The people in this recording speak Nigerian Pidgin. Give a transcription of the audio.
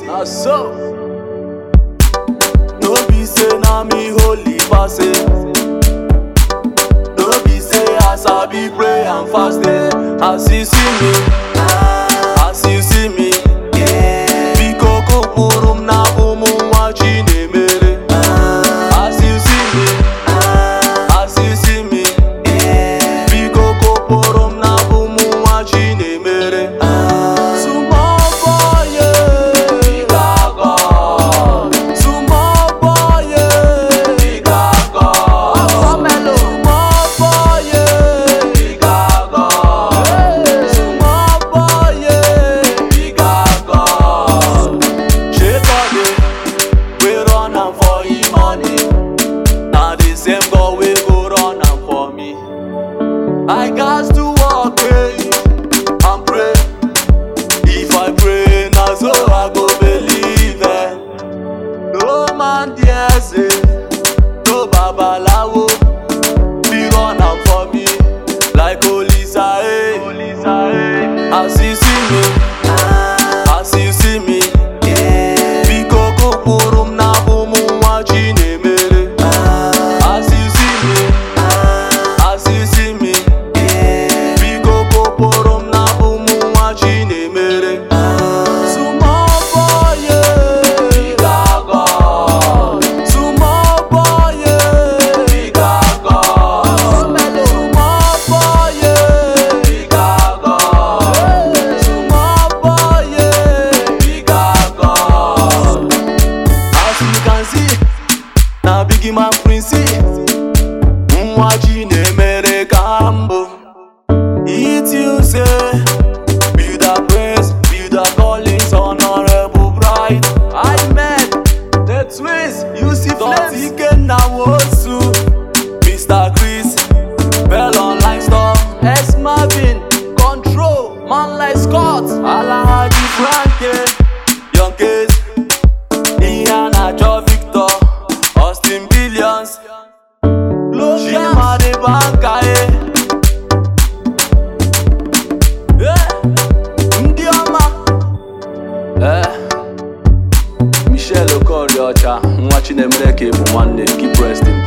So no be say na me holy pass it. No be say as I be pray and fasting. As you see me, as you see me, biko kupurum na umu wachi nemere. As you see me, as you see me, biko kupurum na umu wachi nemere. Same God will go run am for me. I got to walk and pray. If I pray, now so I go believe it. No man dare say, no babalawo, be run am for me like Olisa. As you see me, as you see me, biko kupurum na umu wachi nemere. Na bigi man prince, mwaji nemere kambo. It you say, build a praise, build a callings, honorable bride. I met the twins, you see flames. Ike na wosu, Mr. Chris, Bell Online Store, S Marvin, Control, man like Scott, Alahaji Frankie, Young Case, Ian Ajo Victor, Austin Billions, Shima de Banka, Ndioma, Michelle Okoriocha, watching them keep resting.